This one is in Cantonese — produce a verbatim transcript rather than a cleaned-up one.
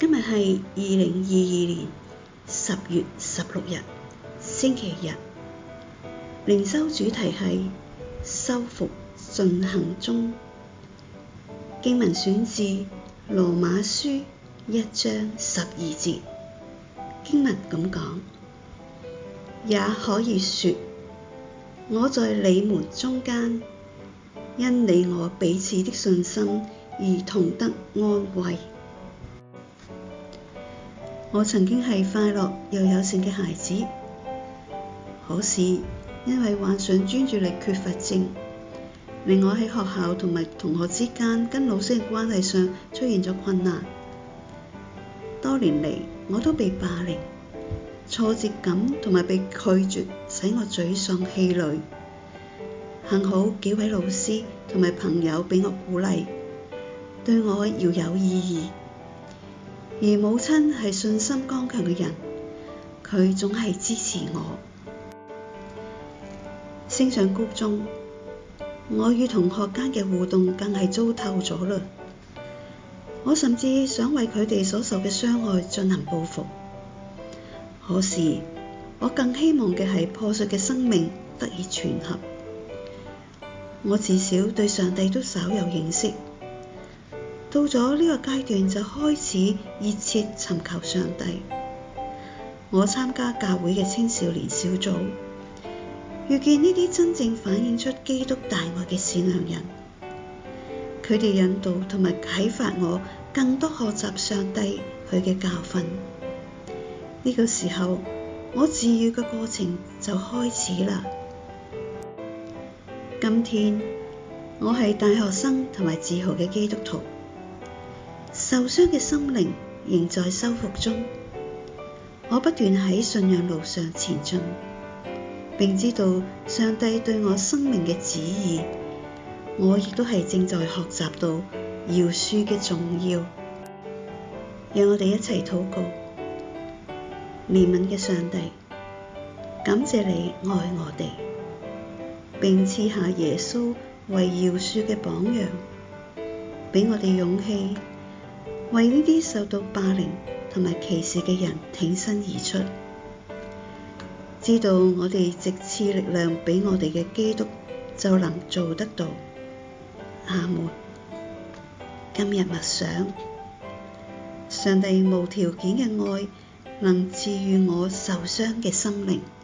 今日係二零二二年十月十六日，星期日。靈修主題係修復進行中。經文選自羅馬書一章十二節。經文咁講，也可以說，我在你們中間，因你我彼此的信心而同得安慰。我曾經係快樂又友善嘅孩子，可是因為患上專注力缺乏症，令我喺學校同埋同學之間跟老師嘅關係上出現咗困難。多年嚟，我都被霸凌、挫折感同埋被拒絕使我沮喪氣餒。幸好幾位老師同埋朋友俾我鼓勵，對我要有意義。而母親係信心剛強嘅人，佢總係支持我。升上高中，我與同學間嘅互動更係糟透咗啦。我甚至想為佢哋所受嘅傷害進行報復。可是我更希望嘅係破碎嘅生命得以存合。我至少對上帝都稍有認識。到咗呢個階段就開始熱切尋求上帝。我參加教會嘅青少年小組，遇見呢啲真正反映出基督大愛嘅善良人，佢哋引導同埋啟發我更多學習上帝佢嘅教訓。呢個時候，我治癒嘅過程就開始啦。今天我係大學生同埋自豪嘅基督徒。受傷嘅心靈仍在修復中，我不斷喺信仰路上前進，並知道上帝對我生命嘅旨意。我亦都係正在學習到饒恕嘅重要。讓我哋一齊禱告。憐憫嘅上帝，感謝你愛我哋，並賜下耶穌為饒恕嘅榜樣，俾我哋勇氣，為呢啲受到霸凌同埋歧視嘅人挺身而出，知道我哋直賜力量俾我哋嘅基督就能做得到。阿們。今日默想，上帝無條件嘅愛能治癒我受傷嘅心靈。